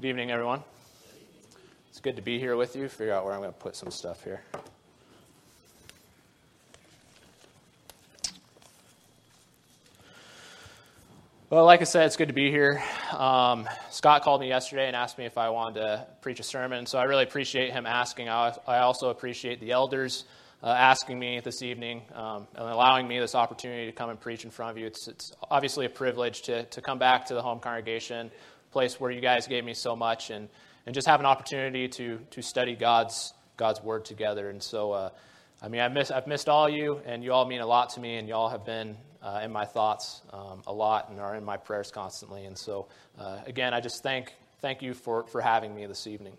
Good evening, everyone. It's good to be here with you. Figure out where I'm going to put some stuff here. Well, like I said, it's good to be here. Scott called me yesterday and asked me if I wanted to preach a sermon, so I really appreciate him asking. I also appreciate the elders asking me this evening and allowing me this opportunity to come and preach in front of you. It's obviously a privilege to come back to the home congregation, a place where you guys gave me so much, and just have an opportunity to study God's Word together. And so, I've missed all of you, and you all mean a lot to me, and you all have been in my thoughts a lot and are in my prayers constantly. And so, again, I just thank you for having me this evening.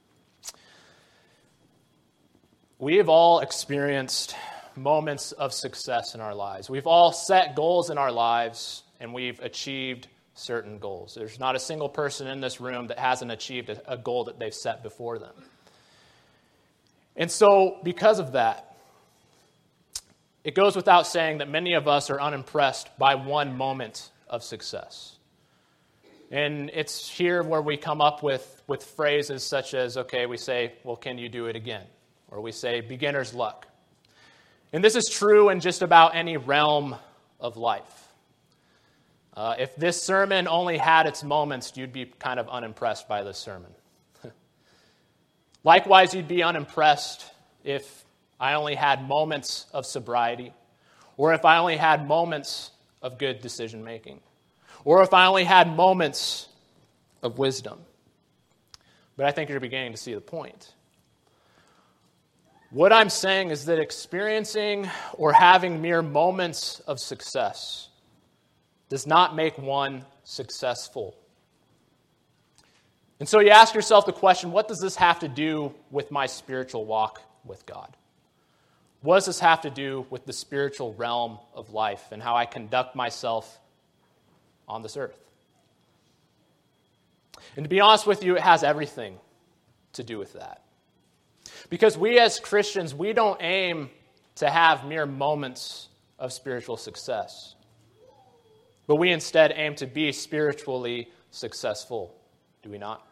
We have all experienced moments of success in our lives. We've all set goals in our lives, and we've achieved certain goals. There's not a single person in this room that hasn't achieved a goal that they've set before them. And so, because of that, it goes without saying that many of us are unimpressed by one moment of success. And it's here where we come up with phrases such as, okay, we say, well, can you do it again? Or we say, beginner's luck. And this is true in just about any realm of life. If this sermon only had its moments, you'd be kind of unimpressed by this sermon. Likewise, you'd be unimpressed if I only had moments of sobriety, or if I only had moments of good decision making, or if I only had moments of wisdom. But I think you're beginning to see the point. What I'm saying is that experiencing or having mere moments of success does not make one successful. And so you ask yourself the question, what does this have to do with my spiritual walk with God? What does this have to do with the spiritual realm of life and how I conduct myself on this earth? And to be honest with you, it has everything to do with that. Because we as Christians, we don't aim to have mere moments of spiritual success. But we instead aim to be spiritually successful, do we not?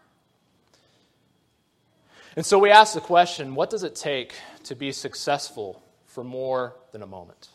And so we ask the question, what does it take to be successful for more than a moment?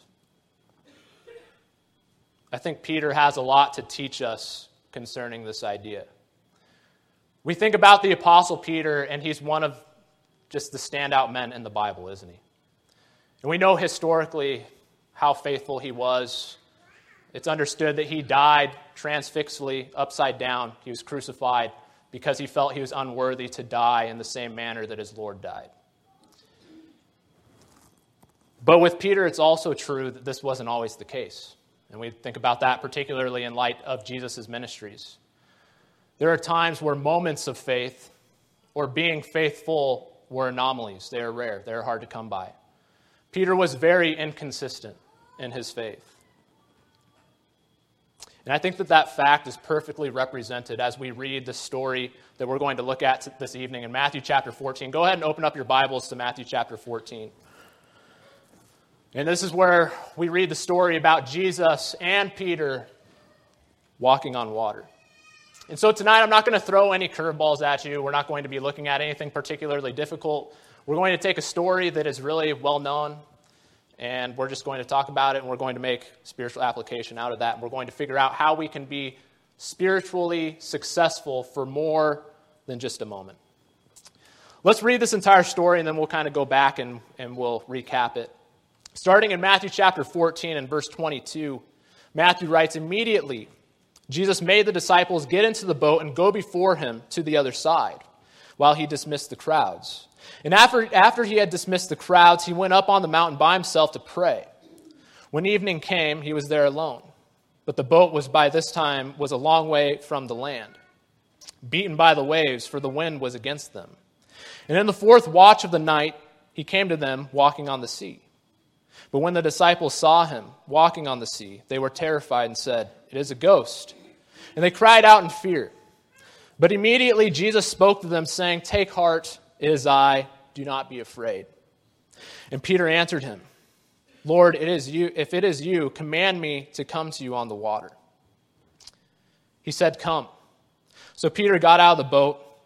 I think Peter has a lot to teach us concerning this idea. We think about the Apostle Peter, and he's one of just the standout men in the Bible, isn't he? And we know historically how faithful he was. It's understood that he died transfixly, upside down. He was crucified because he felt he was unworthy to die in the same manner that his Lord died. But with Peter, it's also true that this wasn't always the case. And we think about that particularly in light of Jesus' ministries. There are times where moments of faith or being faithful were anomalies. They are rare. They are hard to come by. Peter was very inconsistent in his faith. And I think that fact is perfectly represented as we read the story that we're going to look at this evening in Matthew chapter 14. Go ahead and open up your Bibles to Matthew chapter 14. And this is where we read the story about Jesus and Peter walking on water. And so tonight I'm not going to throw any curveballs at you. We're not going to be looking at anything particularly difficult. We're going to take a story that is really well known, and we're just going to talk about it, and we're going to make spiritual application out of that. And we're going to figure out how we can be spiritually successful for more than just a moment. Let's read this entire story, and then we'll kind of go back and we'll recap it. Starting in Matthew chapter 14 and verse 22, Matthew writes, "Immediately Jesus made the disciples get into the boat and go before him to the other side, while he dismissed the crowds. And after he had dismissed the crowds, he went up on the mountain by himself to pray. When evening came, he was there alone. But the boat was a long way from the land, beaten by the waves, for the wind was against them. And in the fourth watch of the night, he came to them walking on the sea. But when the disciples saw him walking on the sea, they were terrified and said, 'It is a ghost.' And they cried out in fear. But immediately Jesus spoke to them, saying, 'Take heart, it is I, do not be afraid.' And Peter answered him, 'Lord, if it is you, command me to come to you on the water.' He said, 'Come.' So Peter got out of the boat,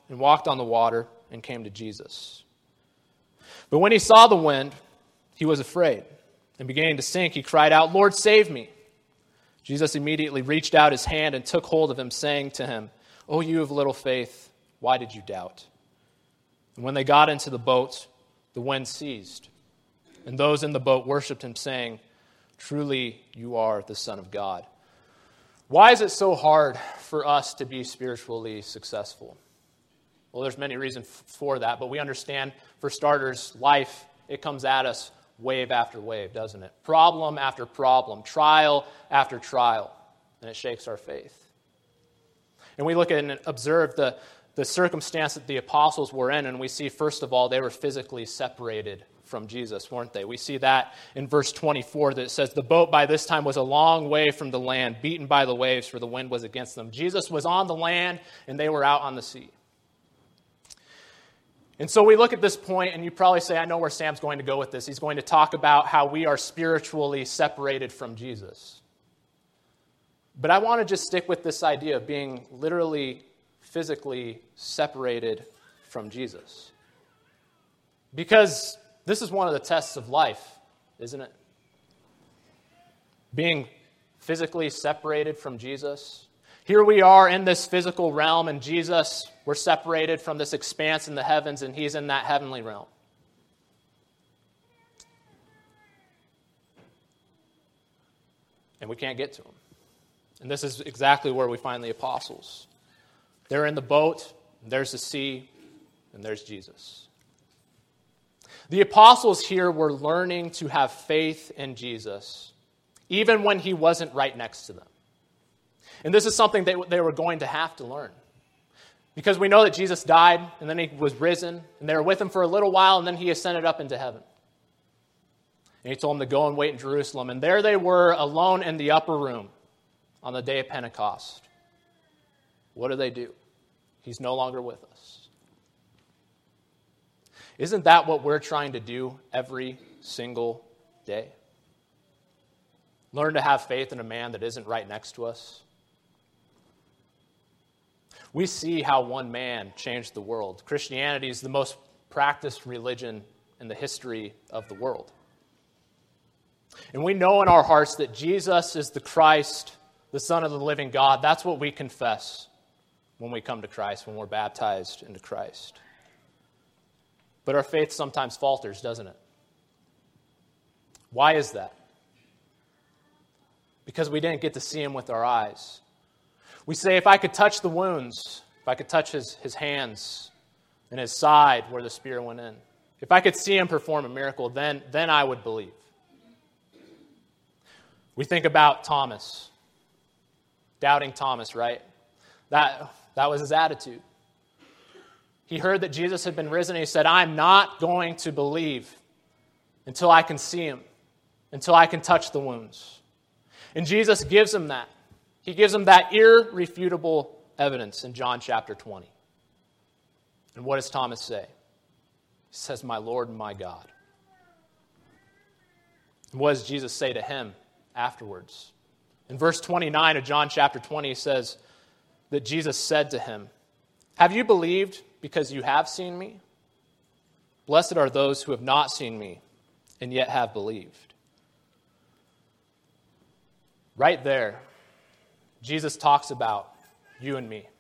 and walked on the water and came to Jesus. But when he saw the wind, he was afraid, and beginning to sink, he cried out, "Lord, save me." Jesus immediately reached out his hand and took hold of him, saying to him, "O you of little faith, why did you doubt?" And when they got into the boat, the wind ceased, and those in the boat worshipped him, saying, "Truly you are the Son of God." Why is it so hard for us to be spiritually successful? Well, there's many reasons for that, but we understand, for starters, life, it comes at us wave after wave, doesn't it? Problem after problem, trial after trial, and it shakes our faith. And we look at and observe the circumstance that the apostles were in, and we see, first of all, they were physically separated from Jesus, weren't they? We see that in verse 24 that it says, "The boat by this time was a long way from the land, beaten by the waves, for the wind was against them." Jesus was on the land, and they were out on the sea. And so we look at this point, and you probably say, I know where Sam's going to go with this. He's going to talk about how we are spiritually separated from Jesus. But I want to just stick with this idea of being literally, physically separated from Jesus. Because this is one of the tests of life, isn't it? Being physically separated from Jesus. Here we are in this physical realm, and Jesus, we're separated from this expanse in the heavens, and he's in that heavenly realm. And we can't get to him. And this is exactly where we find the apostles. They're in the boat, and there's the sea, and there's Jesus. The apostles here were learning to have faith in Jesus, even when he wasn't right next to them. And this is something they were going to have to learn. Because we know that Jesus died, and then he was risen, and they were with him for a little while, and then he ascended up into heaven. And he told them to go and wait in Jerusalem. And there they were, alone in the upper room on the day of Pentecost. What do? He's no longer with us. Isn't that what we're trying to do every single day? Learn to have faith in a man that isn't right next to us. We see how one man changed the world. Christianity is the most practiced religion in the history of the world. And we know in our hearts that Jesus is the Christ, the Son of the living God. That's what we confess when we come to Christ, when we're baptized into Christ. But our faith sometimes falters, doesn't it? Why is that? Because we didn't get to see him with our eyes. We say, if I could touch the wounds, if I could touch his hands and his side where the spear went in, if I could see him perform a miracle, then I would believe. We think about Thomas, doubting Thomas, right? That was his attitude. He heard that Jesus had been risen, and he said, I'm not going to believe until I can see him, until I can touch the wounds. And Jesus gives him that. He gives him that irrefutable evidence in John chapter 20. And what does Thomas say? He says, my Lord and my God. And what does Jesus say to him afterwards? In verse 29 of John chapter 20, he says that Jesus said to him, have you believed because you have seen me? Blessed are those who have not seen me and yet have believed. Right there, Jesus talks about you and me.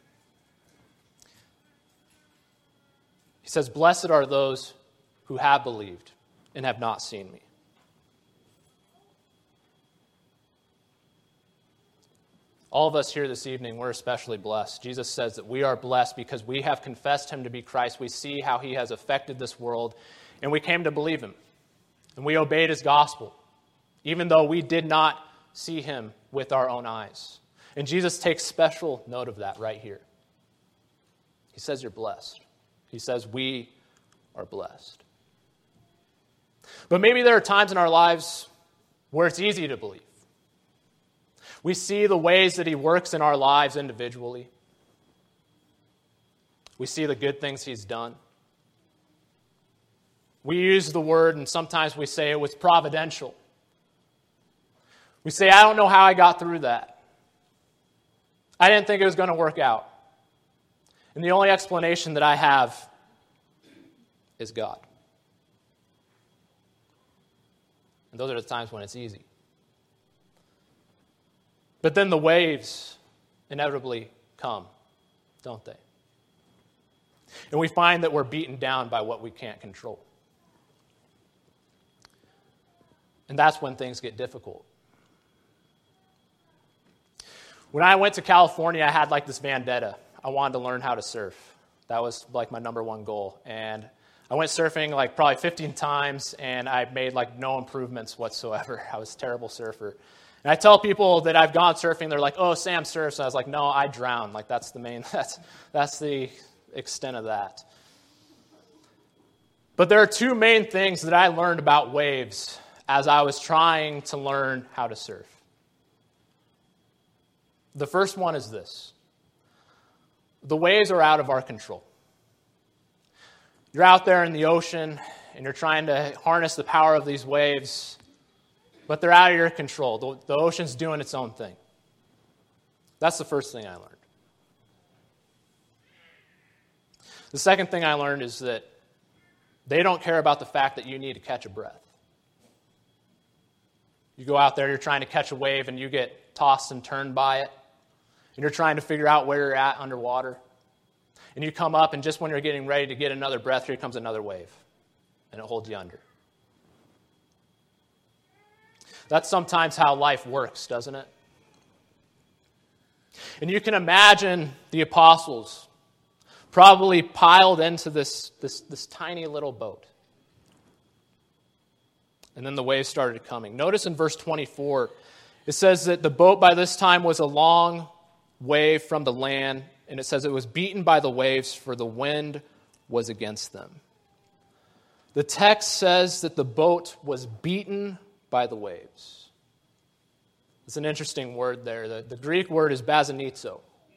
He says, blessed are those who have believed and have not seen me. All of us here this evening, we're especially blessed. Jesus says that we are blessed because we have confessed him to be Christ. We see how he has affected this world, and we came to believe him. And we obeyed his gospel, even though we did not see him with our own eyes. And Jesus takes special note of that right here. He says you're blessed. He says we are blessed. But maybe there are times in our lives where it's easy to believe. We see the ways that he works in our lives individually. We see the good things he's done. We use the word, and sometimes we say it was providential. We say, I don't know how I got through that. I didn't think it was going to work out. And the only explanation that I have is God. And those are the times when it's easy. But then the waves inevitably come, don't they? And we find that we're beaten down by what we can't control. And that's when things get difficult. When I went to California, I had like this vendetta. I wanted to learn how to surf. That was like my number one goal. And I went surfing like probably 15 times, and I made like no improvements whatsoever. I was a terrible surfer. And I tell people that I've gone surfing, they're like, "Oh, Sam surfs." And I was like, "No, I drown." Like that's the extent of that. But there are two main things that I learned about waves as I was trying to learn how to surf. The first one is this: the waves are out of our control. You're out there in the ocean, and you're trying to harness the power of these waves, but they're out of your control. The ocean's doing its own thing. That's the first thing I learned. The second thing I learned is that they don't care about the fact that you need to catch a breath. You go out there, you're trying to catch a wave, and you get tossed and turned by it, and you're trying to figure out where you're at underwater. And you come up, and just when you're getting ready to get another breath, here comes another wave, and it holds you under. That's sometimes how life works, doesn't it? And you can imagine the apostles probably piled into this tiny little boat. And then the waves started coming. Notice in verse 24, it says that the boat by this time was a long way from the land, and it says it was beaten by the waves, for the wind was against them. The text says that the boat was beaten by the waves. It's an interesting word there. The Greek word is bazanizo.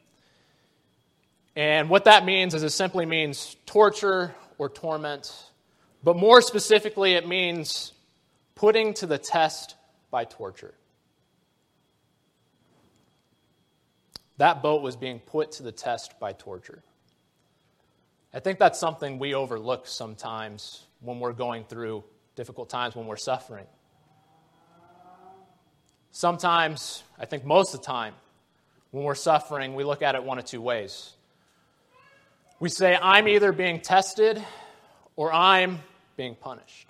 And what that means is it simply means torture or torment. But more specifically, it means putting to the test by torture. That boat was being put to the test by torture. I think that's something we overlook sometimes when we're going through difficult times, when we're suffering. Sometimes, I think most of the time, when we're suffering, we look at it one of two ways. We say, I'm either being tested or I'm being punished.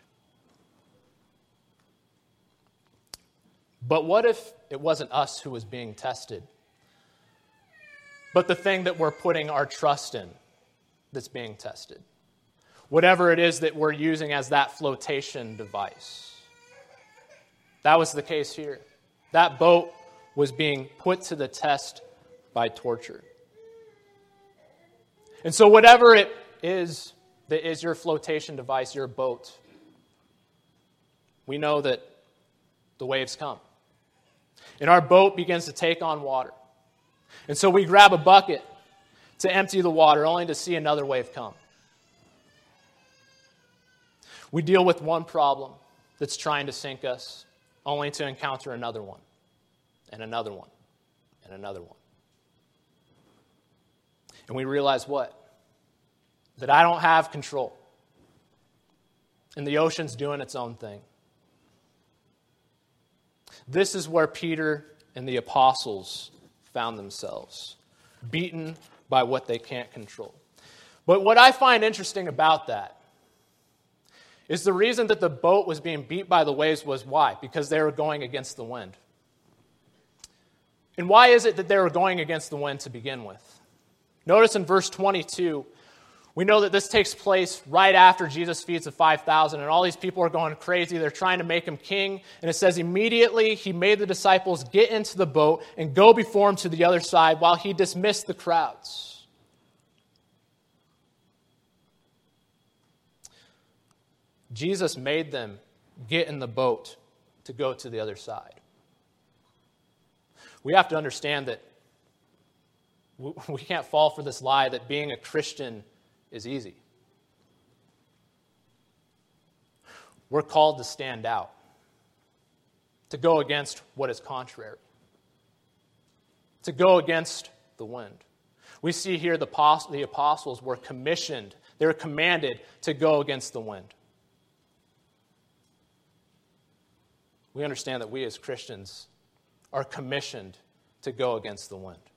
But what if it wasn't us who was being tested, but the thing that we're putting our trust in that's being tested? Whatever it is that we're using as that flotation device. That was the case here. That boat was being put to the test by torture. And so whatever it is that is your flotation device, your boat, we know that the waves come. And our boat begins to take on water. And so we grab a bucket to empty the water, only to see another wave come. We deal with one problem that's trying to sink us, only to encounter another one, and another one, and another one. And we realize what? That I don't have control. And the ocean's doing its own thing. This is where Peter and the apostles found themselves, beaten by what they can't control. But what I find interesting about that is the reason that the boat was being beat by the waves was why? Because they were going against the wind. And why is it that they were going against the wind to begin with? Notice in verse 22, we know that this takes place right after Jesus feeds the 5,000, and all these people are going crazy. They're trying to make him king. And it says, immediately he made the disciples get into the boat and go before him to the other side while he dismissed the crowds. Jesus made them get in the boat to go to the other side. We have to understand that we can't fall for this lie that being a Christian is easy. We're called to stand out, to go against what is contrary, to go against the wind. We see here the apostles were commissioned, they were commanded to go against the wind. We understand that we as Christians are commissioned to go against the wind.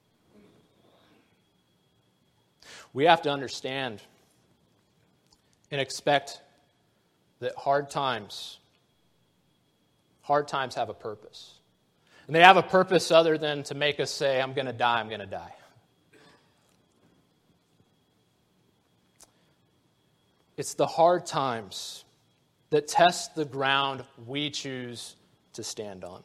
We have to understand and expect that hard times have a purpose. And they have a purpose other than to make us say, I'm going to die, I'm going to die. It's the hard times that test the ground we choose to stand on.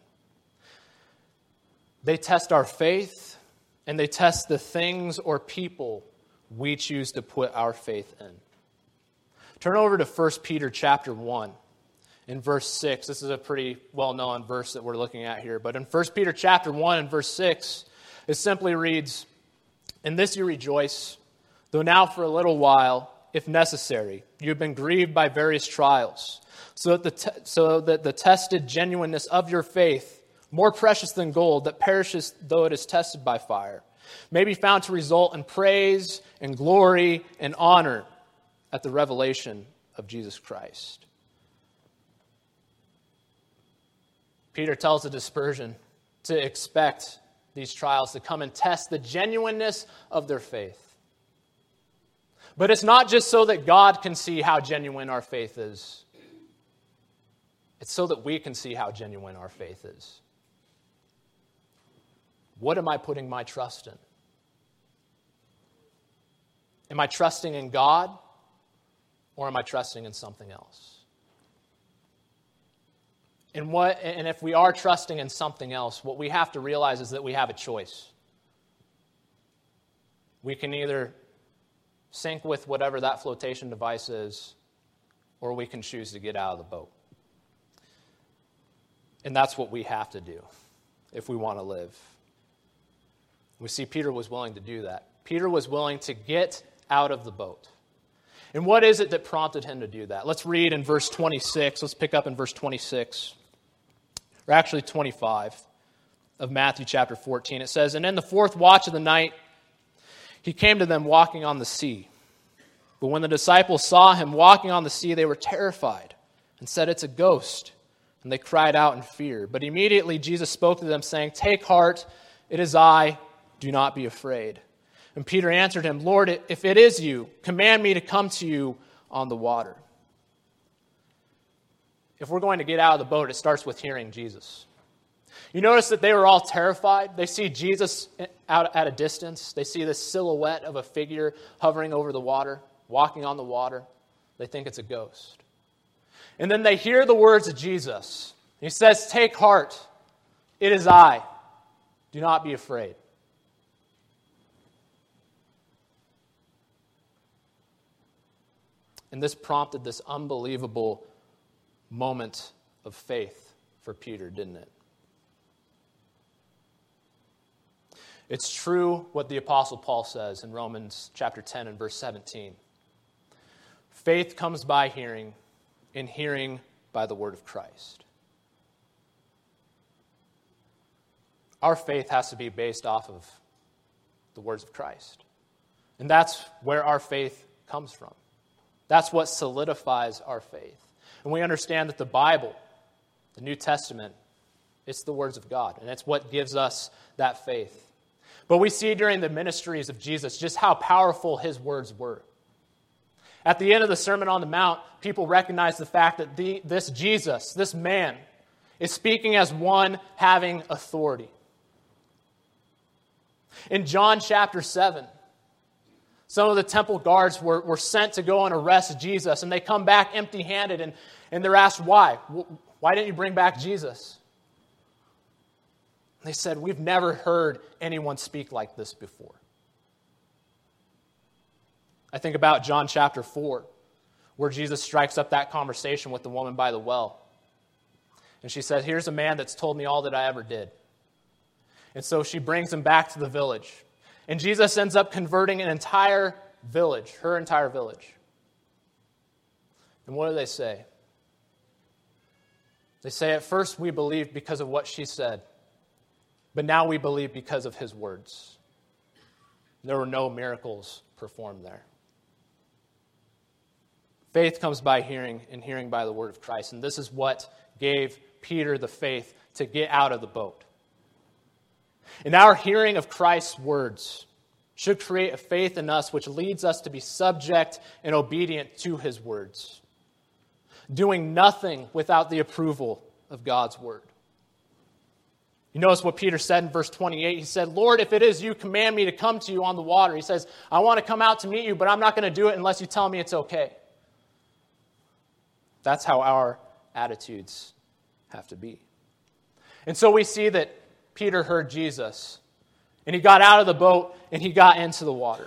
They test our faith, and they test the things or people we choose to put our faith in. Turn over to 1 Peter chapter 1 in verse 6. This is a pretty well-known verse that we're looking at here. But in 1 Peter chapter 1 and verse 6, it simply reads, "In this you rejoice, though now for a little while, if necessary, you have been grieved by various trials, so that the tested genuineness of your faith, more precious than gold that perishes though it is tested by fire, may be found to result in praise and glory and honor at the revelation of Jesus Christ." Peter tells the dispersion to expect these trials to come and test the genuineness of their faith. But it's not just so that God can see how genuine our faith is. It's so that we can see how genuine our faith is. What am I putting my trust in? Am I trusting in God, or am I trusting in something else? And if we are trusting in something else, what we have to realize is that we have a choice. We can either sink with whatever that flotation device is, or we can choose to get out of the boat. And that's what we have to do if we want to live. We see Peter was willing to do that. Peter was willing to get out of the boat. And what is it that prompted him to do that? Let's read in verse 26. Let's pick up in verse 26, or actually 25 of Matthew chapter 14. It says, "And in the fourth watch of the night, he came to them walking on the sea. But when the disciples saw him walking on the sea, they were terrified and said, 'It's a ghost.' And they cried out in fear. But immediately Jesus spoke to them, saying, 'Take heart, it is I, do not be afraid.' And Peter answered him, 'Lord, if it is you, command me to come to you on the water.'" If we're going to get out of the boat, it starts with hearing Jesus. You notice that they were all terrified. They see Jesus out at a distance. They see this silhouette of a figure hovering over the water, walking on the water. They think it's a ghost. And then they hear the words of Jesus. He says, "Take heart, it is I. Do not be afraid." And this prompted this unbelievable moment of faith for Peter, didn't it? It's true what the Apostle Paul says in Romans chapter 10 and verse 17. Faith comes by hearing, and hearing by the word of Christ. Our faith has to be based off of the words of Christ. And that's where our faith comes from. That's what solidifies our faith. And we understand that the Bible, the New Testament, it's the words of God. And it's what gives us that faith. But we see during the ministries of Jesus just how powerful his words were. At the end of the Sermon on the Mount, people recognize the fact that this Jesus, this man, is speaking as one having authority. In John chapter 7, some of the temple guards were sent to go and arrest Jesus, and they come back empty-handed, and they're asked why. Why didn't you bring back Jesus? They said, "We've never heard anyone speak like this before." I think about John chapter 4, where Jesus strikes up that conversation with the woman by the well. And she says, "Here's a man that's told me all that I ever did." And so she brings him back to the village. And Jesus ends up converting an entire village, her entire village. And what do they say? They say, "At first we believed because of what she said, but now we believe because of his words." There were no miracles performed there. Faith comes by hearing, and hearing by the word of Christ. And this is what gave Peter the faith to get out of the boat. And our hearing of Christ's words should create a faith in us which leads us to be subject and obedient to his words, doing nothing without the approval of God's word. You notice what Peter said in verse 28. He said, Lord, if it is you, command me to come to you on the water. He says, I want to come out to meet you, but I'm not going to do it unless you tell me it's okay. That's how our attitudes have to be. And so we see that Peter heard Jesus, and he got out of the boat, and he got into the water.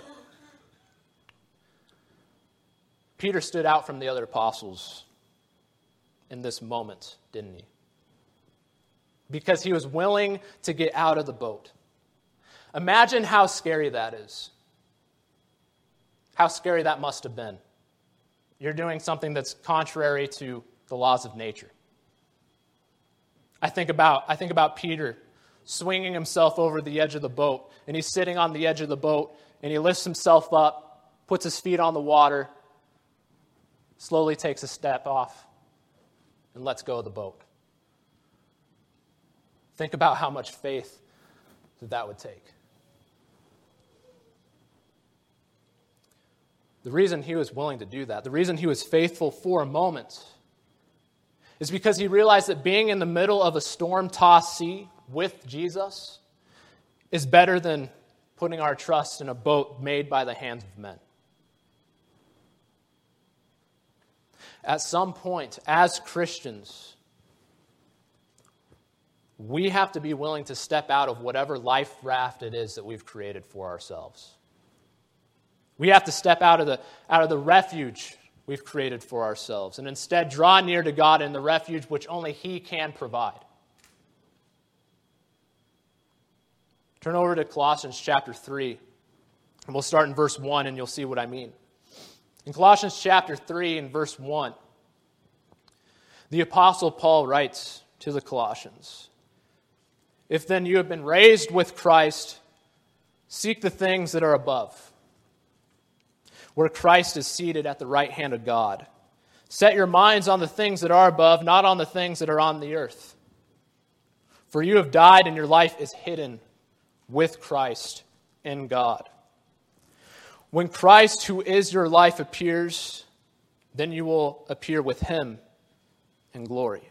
Peter stood out from the other apostles in this moment, didn't he? Because he was willing to get out of the boat. Imagine how scary that is. How scary that must have been. You're doing something that's contrary to the laws of nature. I think about Peter swinging himself over the edge of the boat, and he's sitting on the edge of the boat, and he lifts himself up, puts his feet on the water, slowly takes a step off, and lets go of the boat. Think about how much faith that would take. The reason he was willing to do that, the reason he was faithful for a moment, is because he realized that being in the middle of a storm-tossed sea with Jesus is better than putting our trust in a boat made by the hands of men. At some point, as Christians, we have to be willing to step out of whatever life raft it is that we've created for ourselves. We have to step out of the refuge we've created for ourselves and instead draw near to God in the refuge which only He can provide. Turn over to Colossians chapter 3, and we'll start in verse 1, and you'll see what I mean. In Colossians chapter 3 and verse 1, the Apostle Paul writes to the Colossians, "If then you have been raised with Christ, seek the things that are above, where Christ is seated at the right hand of God. Set your minds on the things that are above, not on the things that are on the earth. For you have died, and your life is hidden with Christ in God. When Christ, who is your life, appears, then you will appear with Him in glory."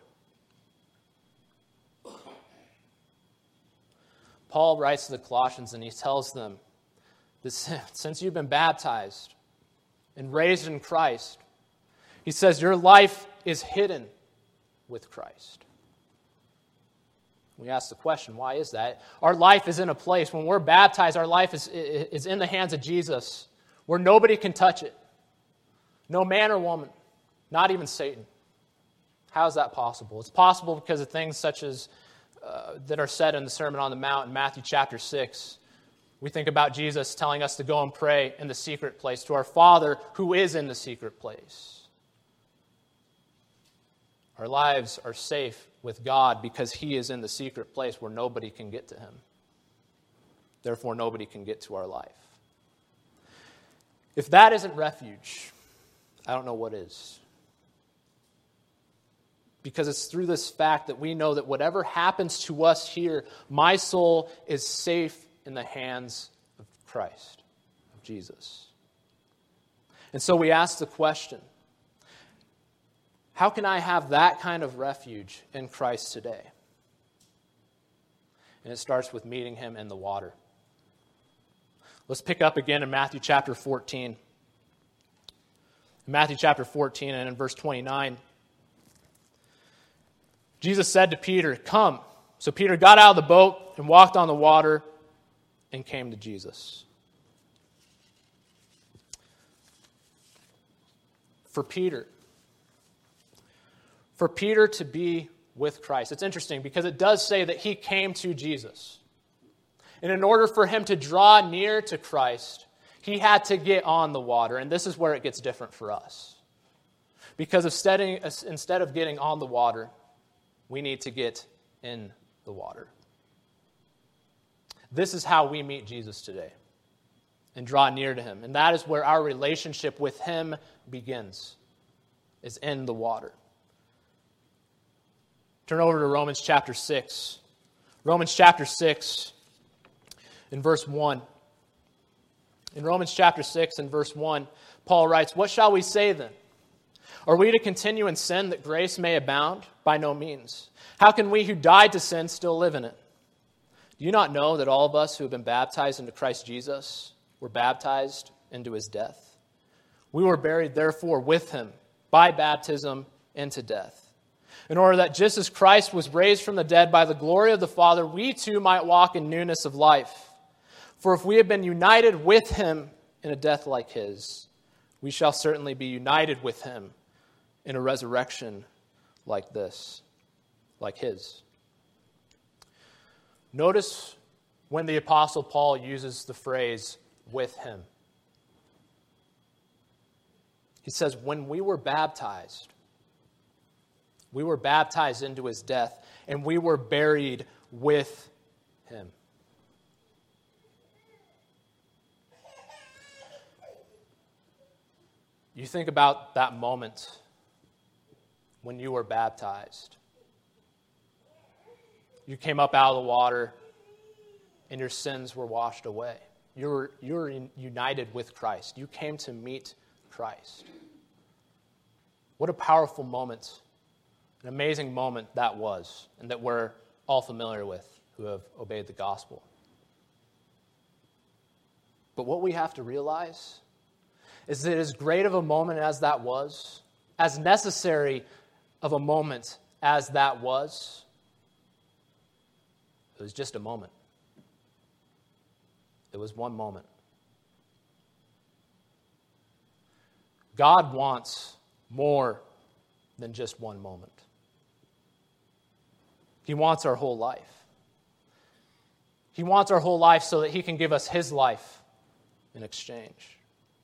Paul writes to the Colossians, and he tells them that since you've been baptized and raised in Christ, he says your life is hidden with Christ. We ask the question, why is that? Our life is in a place, when we're baptized, our life is in the hands of Jesus, where nobody can touch it. No man or woman, not even Satan. How is that possible? It's possible because of things such as that are said in the Sermon on the Mount in Matthew chapter 6. We think about Jesus telling us to go and pray in the secret place to our Father who is in the secret place. Our lives are safe with God because He is in the secret place where nobody can get to Him. Therefore, nobody can get to our life. If that isn't refuge, I don't know what is. Because it's through this fact that we know that whatever happens to us here, my soul is safe in the hands of Christ, of Jesus. And so we ask the question, how can I have that kind of refuge in Christ today? And it starts with meeting Him in the water. Let's pick up again in Matthew chapter 14. In Matthew chapter 14 and in verse 29, Jesus said to Peter, "Come." So Peter got out of the boat and walked on the water and came to Jesus. For Peter to be with Christ. It's interesting because it does say that he came to Jesus. And in order for him to draw near to Christ, he had to get on the water. And this is where it gets different for us. Because instead of getting on the water, we need to get in the water. This is how we meet Jesus today. and draw near to him. And that is where our relationship with him begins, is in the water. Turn over to Romans chapter 6. Romans chapter 6 in verse 1. In Romans chapter 6 and verse 1, Paul writes, "What shall we say then? Are we to continue in sin that grace may abound? By no means. How can we who died to sin still live in it? Do you not know that all of us who have been baptized into Christ Jesus were baptized into his death? We were buried therefore with him by baptism into death, in order that just as Christ was raised from the dead by the glory of the Father, we too might walk in newness of life. For if we have been united with him in a death like his, we shall certainly be united with him in a resurrection like this, like his." Notice when the Apostle Paul uses the phrase, "with him." He says, when we were baptized into his death, and we were buried with him. You think about that moment when you were baptized. You came up out of the water and your sins were washed away. You were united with Christ. You came to meet Christ. What a powerful moment, an amazing moment that was, and that we're all familiar with who have obeyed the gospel. But what we have to realize is that as great of a moment as that was, as necessary of a moment as that was, it was just a moment. It was one moment. God wants more than just one moment. He wants our whole life. He wants our whole life so that he can give us his life in exchange.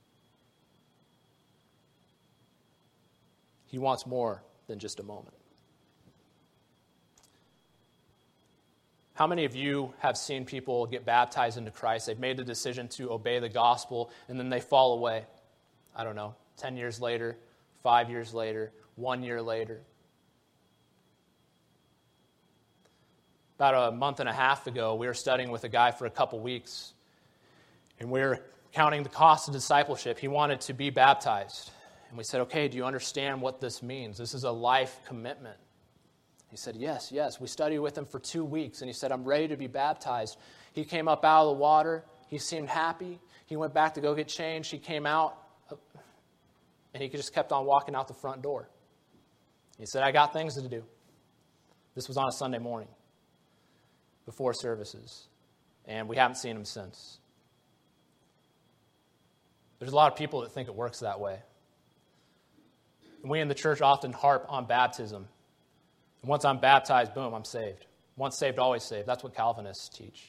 He wants more than just a moment. How many of you have seen people get baptized into Christ? They've made the decision to obey the gospel, and then they fall away. I don't know, 10 years later, 5 years later, 1 year later. About a month and a half ago, we were studying with a guy for a couple weeks, and we were counting the cost of discipleship. He wanted to be baptized. And we said, okay, do you understand what this means? This is a life commitment. He said, yes. We studied with him for 2 weeks, and he said, I'm ready to be baptized. He came up out of the water. He seemed happy. He went back to go get changed. He came out, and he just kept on walking out the front door. He said, I got things to do. This was on a Sunday morning before services, and we haven't seen him since. There's a lot of people that think it works that way. And we in the church often harp on baptism. And once I'm baptized, boom, I'm saved. Once saved, always saved. That's what Calvinists teach.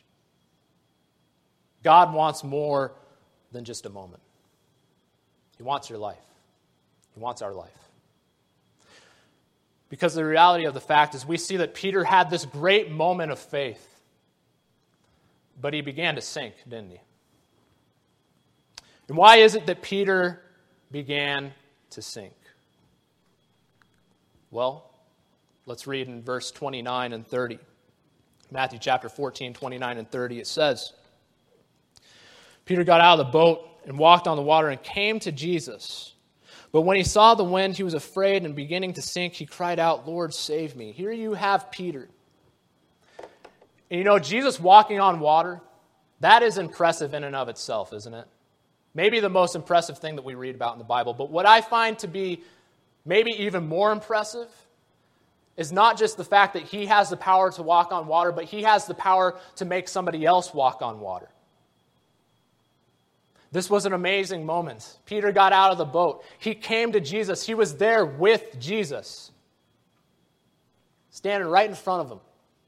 God wants more than just a moment. He wants your life. He wants our life. Because the reality of the fact is we see that Peter had this great moment of faith, but he began to sink, didn't he? And why is it that Peter began to sink? Well, let's read in verse 29 and 30. Matthew chapter 14, 29 and 30, it says, Peter got out of the boat and walked on the water and came to Jesus. But when he saw the wind, he was afraid, and beginning to sink, he cried out, Lord, save me. Here you have Peter. And you know, Jesus walking on water, that is impressive in and of itself, isn't it? Maybe the most impressive thing that we read about in the Bible. But what I find to be maybe even more impressive is not just the fact that he has the power to walk on water, but he has the power to make somebody else walk on water. This was an amazing moment. Peter got out of the boat. He came to Jesus. He was there with Jesus, standing right in front of him.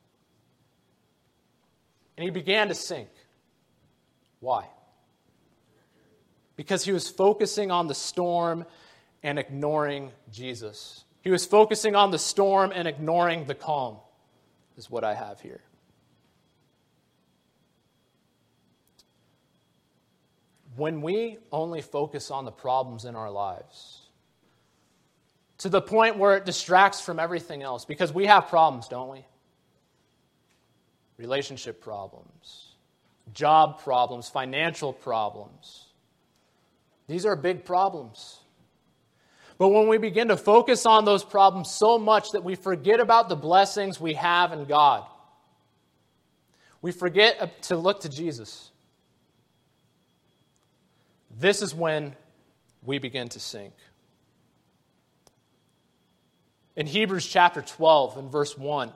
And he began to sink. Why? Because he was focusing on the storm and ignoring Jesus. He was focusing on the storm and ignoring the calm, is what I have here. when we only focus on the problems in our lives, to the point where it distracts from everything else, because we have problems, don't we? Relationship problems, job problems, financial problems. These are big problems. But when we begin to focus on those problems so much that we forget about the blessings we have in God, we forget to look to Jesus. This is when we begin to sink. In Hebrews chapter 12 and verse 1,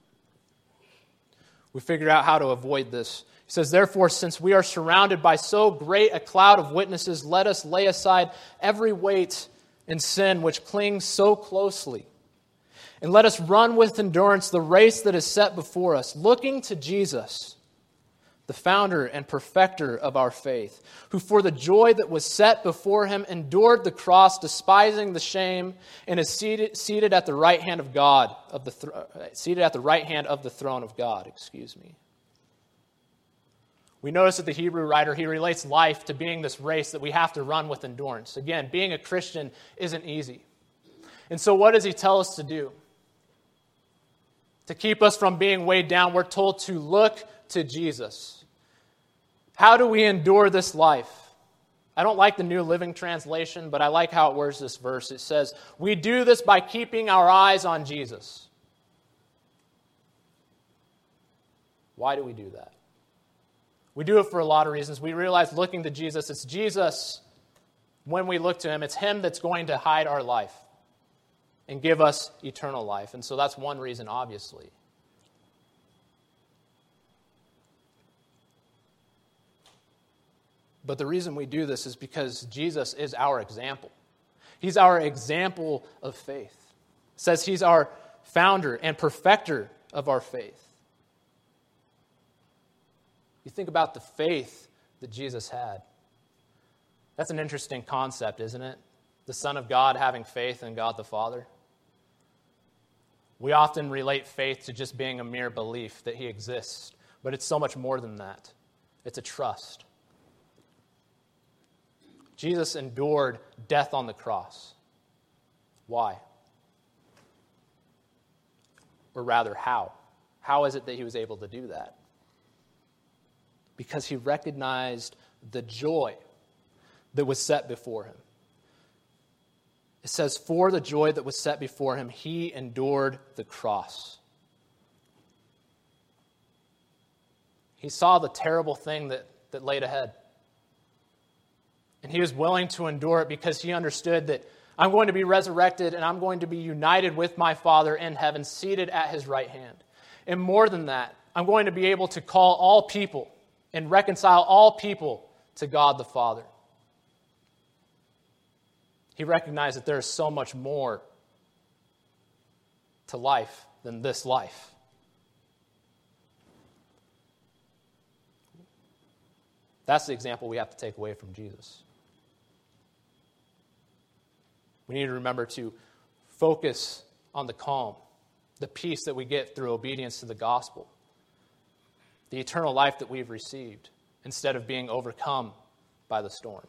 we figured out how to avoid this. He says, "Therefore, since we are surrounded by so great a cloud of witnesses, let us lay aside every weight and sin which clings so closely. And let us run with endurance the race that is set before us, looking to Jesus, the founder and perfecter of our faith, who for the joy that was set before him endured the cross, despising the shame, and is seated at the right hand of God, seated at the right hand of the throne of God." We notice that the Hebrew writer, he relates life to being this race that we have to run with endurance. Again, being a Christian isn't easy. And so what does he tell us to do? To keep us from being weighed down, we're told to look to Jesus. How do we endure this life? I don't like the New Living Translation, but I like how it words this verse. It says, we do this by keeping our eyes on Jesus. Why do we do that? We do it for a lot of reasons. We realize looking to Jesus, it's Jesus, when we look to him, it's him that's going to hide our life and give us eternal life. And so that's one reason, obviously. But the reason we do this is because Jesus is our example. He's our example of faith. It says he's our founder and perfecter of our faith. You think about the faith that Jesus had. That's an interesting concept, isn't it? The Son of God having faith in God the Father. We often relate faith to just being a mere belief that he exists, but it's so much more than that. It's a trust. Jesus endured death on the cross. Why? Or rather, how? How is it that he was able to do that? Because he recognized the joy that was set before him. It says, for the joy that was set before him, he endured the cross. He saw the terrible thing that laid ahead. And he was willing to endure it because he understood that I'm going to be resurrected and I'm going to be united with my Father in heaven, seated at his right hand. And more than that, I'm going to be able to call all people and reconcile all people to God the Father. He recognized that there is so much more to life than this life. That's the example we have to take away from Jesus. We need to remember to focus on the calm, the peace that we get through obedience to the gospel, the eternal life that we've received, instead of being overcome by the storm.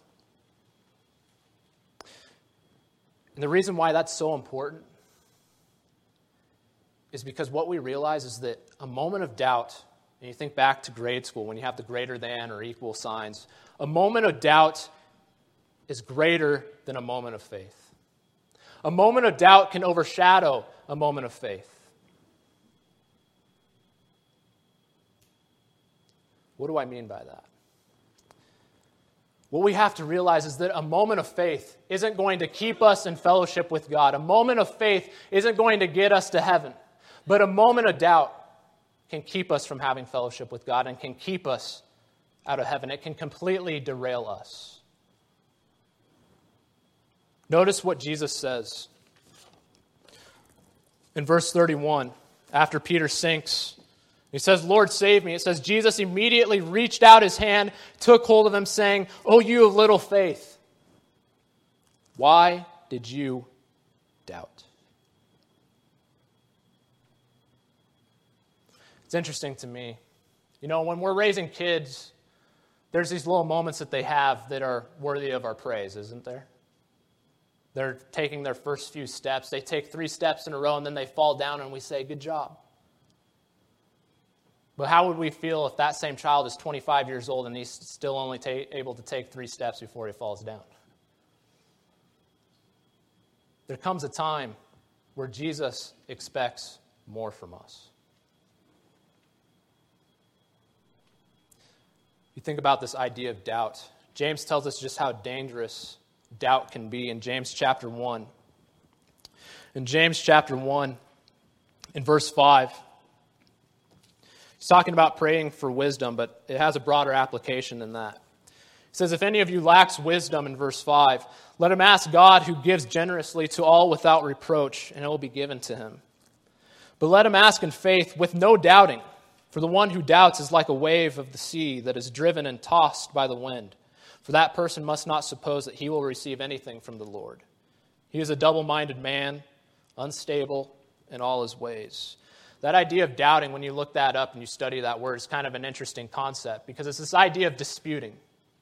And the reason why that's so important is because what we realize is that a moment of doubt, and you think back to grade school when you have the greater than or equal signs, a moment of doubt is greater than a moment of faith. A moment of doubt can overshadow a moment of faith. What do I mean by that? What we have to realize is that a moment of faith isn't going to keep us in fellowship with God. A moment of faith isn't going to get us to heaven. But a moment of doubt can keep us from having fellowship with God and can keep us out of heaven. It can completely derail us. Notice what Jesus says. In verse 31, after Peter sinks, he says, Lord, save me. It says, Jesus immediately reached out his hand, took hold of him, saying, Oh, you of little faith, why did you doubt? It's interesting to me. You know, when we're raising kids, there's these little moments that they have that are worthy of our praise, isn't there? They're taking their first few steps. They take 3 steps in a row, and then they fall down, and we say, good job. But how would we feel if that same child is 25 years old and he's still only able to take 3 steps before he falls down? There comes a time where Jesus expects more from us. You think about this idea of doubt. James tells us just how dangerous doubt can be in James chapter 1. In James chapter 1, in verse 5, he's talking about praying for wisdom, but it has a broader application than that. He says, if any of you lacks wisdom, in verse 5, let him ask God, who gives generously to all without reproach, and it will be given to him. But let him ask in faith with no doubting, for the one who doubts is like a wave of the sea that is driven and tossed by the wind. For that person must not suppose that he will receive anything from the Lord. He is a double-minded man, unstable in all his ways. That idea of doubting, when you look that up and you study that word, is kind of an interesting concept because it's this idea of disputing.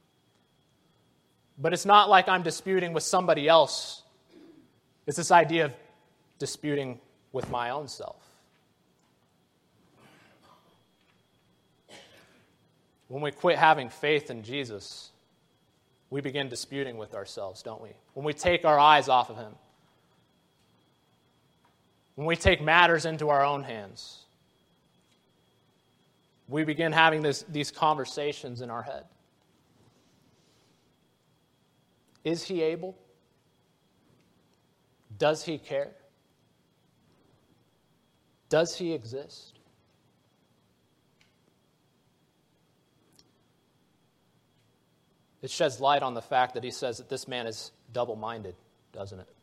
But it's not like I'm disputing with somebody else. It's this idea of disputing with my own self. When we quit having faith in Jesus, we begin disputing with ourselves, don't we? When we take our eyes off of him. When we take matters into our own hands. We begin having these conversations in our head. Is he able? Does he care? Does he exist? It sheds light on the fact that he says that this man is double-minded, doesn't it?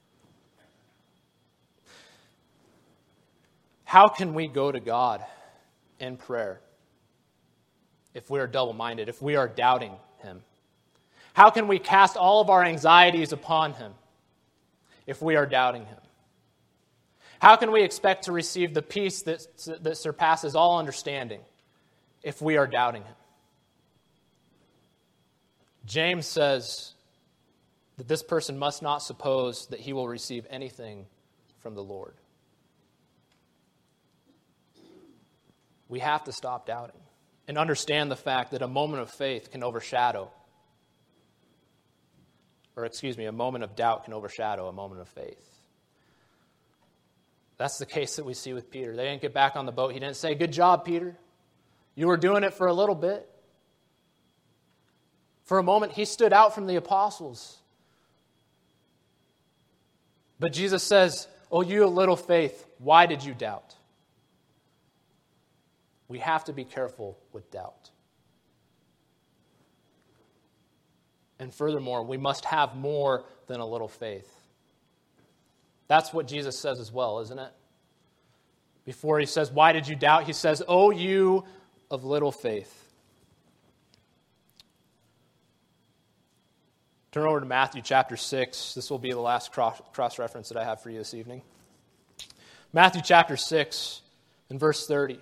How can we go to God in prayer if we are double-minded, if we are doubting him? How can we cast all of our anxieties upon him if we are doubting him? How can we expect to receive the peace that surpasses all understanding if we are doubting him? James says that this person must not suppose that he will receive anything from the Lord. We have to stop doubting and understand the fact that a moment of faith can overshadow, a moment of doubt can overshadow a moment of faith. That's the case that we see with Peter. They didn't get back on the boat. He didn't say, good job, Peter. You were doing it for a little bit. For a moment, he stood out from the apostles. But Jesus says, oh, you of little faith, why did you doubt? We have to be careful with doubt. And furthermore, we must have more than a little faith. That's what Jesus says as well, isn't it? Before he says, why did you doubt? He says, oh, you of little faith. Turn over to Matthew chapter 6. This will be the last cross-reference that I have for you this evening. Matthew chapter 6 and verse 30.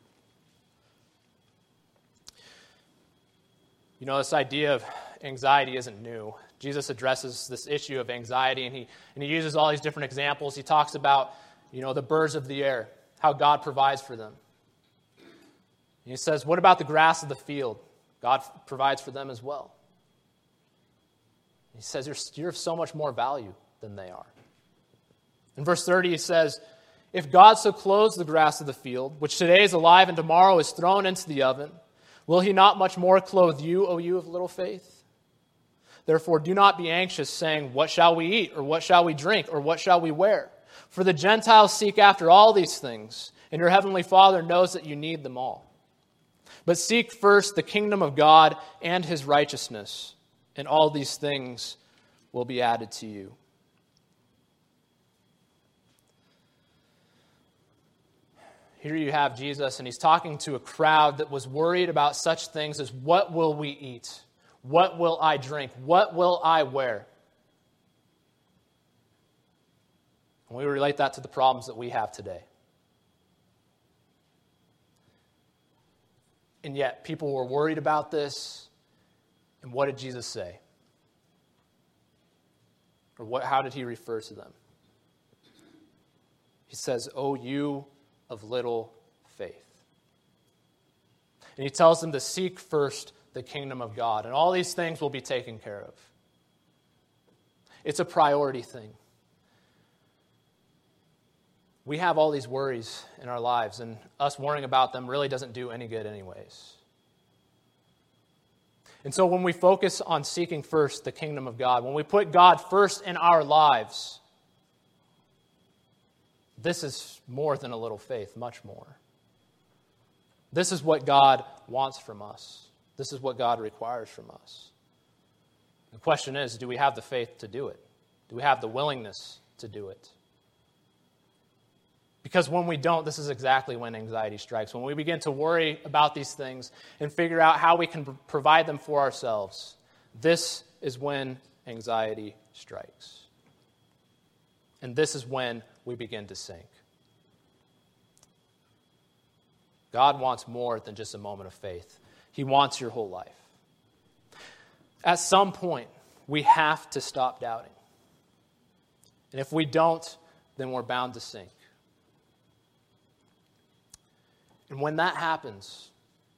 You know, this idea of anxiety isn't new. Jesus addresses this issue of anxiety, and he uses all these different examples. He talks about, the birds of the air, how God provides for them. And he says, what about the grass of the field? God provides for them as well. He says, you're of so much more value than they are. In verse 30, he says, if God so clothes the grass of the field, which today is alive and tomorrow is thrown into the oven, will he not much more clothe you, O you of little faith? Therefore, do not be anxious, saying, what shall we eat, or what shall we drink, or what shall we wear? For the Gentiles seek after all these things, and your heavenly Father knows that you need them all. But seek first the kingdom of God and his righteousness, and all these things will be added to you. Here you have Jesus, and he's talking to a crowd that was worried about such things as, what will we eat? What will I drink? What will I wear? And we relate that to the problems that we have today. And yet, people were worried about this. And what did Jesus say? Or how did he refer to them? He says, "O you of little faith." And he tells them to seek first the kingdom of God, and all these things will be taken care of. It's a priority thing. We have all these worries in our lives, and us worrying about them really doesn't do any good anyways. And so when we focus on seeking first the kingdom of God, when we put God first in our lives, this is more than a little faith, much more. This is what God wants from us. This is what God requires from us. The question is, do we have the faith to do it? Do we have the willingness to do it? Because when we don't, this is exactly when anxiety strikes. When we begin to worry about these things and figure out how we can provide them for ourselves, this is when anxiety strikes. And this is when we begin to sink. God wants more than just a moment of faith. He wants your whole life. At some point, we have to stop doubting. And if we don't, then we're bound to sink. And when that happens,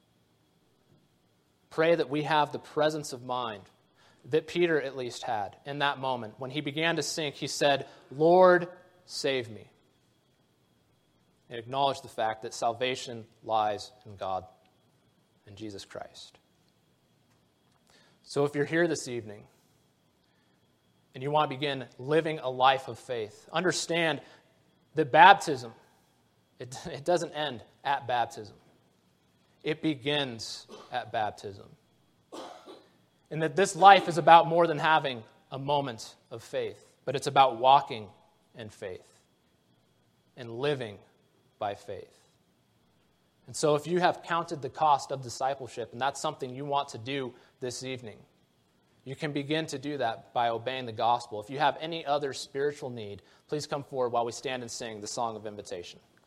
pray that we have the presence of mind that Peter at least had in that moment. When he began to sink, he said, "Lord, save me." And acknowledge the fact that salvation lies in God and Jesus Christ. So if you're here this evening and you want to begin living a life of faith, understand that baptism, it doesn't end at baptism. It begins at baptism. And that this life is about more than having a moment of faith, but it's about walking in faith and living by faith. And so if you have counted the cost of discipleship, and that's something you want to do this evening, you can begin to do that by obeying the gospel. If you have any other spiritual need, please come forward while we stand and sing the song of invitation.